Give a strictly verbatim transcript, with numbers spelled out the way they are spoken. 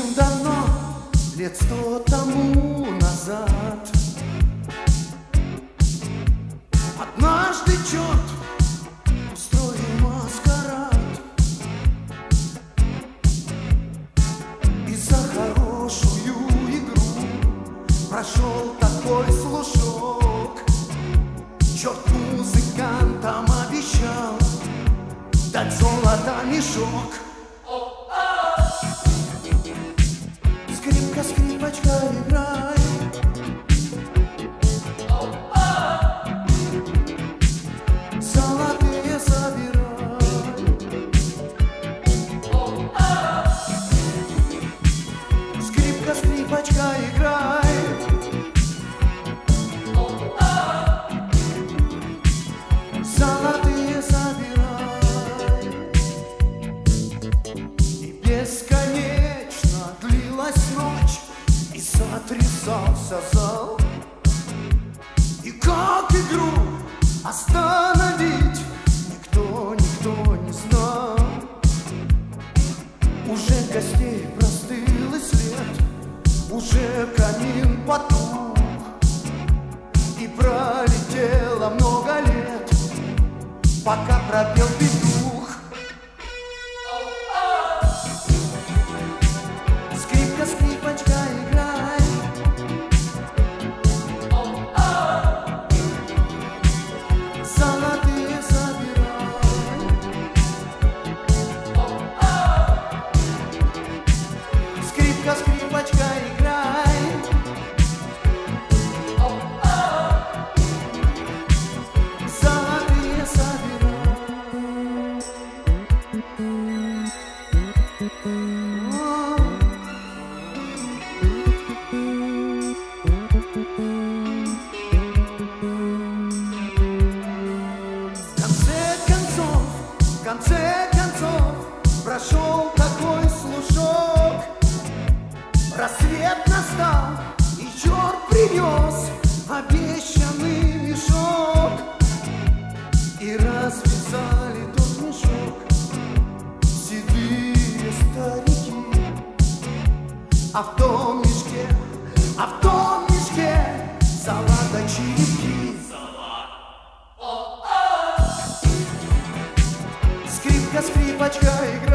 давным-давно, лет сто тому назад, однажды черт устроил маскарад, и за хорошую игру прошел такой слушок. Черт музыкантам обещал дать золото мешок. Скрипка, скрипочка, играй. Золотые собирай. Скрипка, скрипочка, играй. Золотые собирай. И бесконечно длилась ночь, и сотрясался зал. И как игру остановить никто, никто не знал. Уже гостей простыл и след, уже камин потух, и пролетело много лет, пока пропел петух. Скрипка, скрипочка, играй. Золотые собирай. Скрипка, скрипочка, играй. Золотые собирай. В конце концов, в конце концов прошел такой слушок. Рассвет настал, и черт принес обещанный мешок. И развязали тот мешок седые старики. А в том мешке, а в том мешке салата черепки. Скрипка, скрипочка, игра.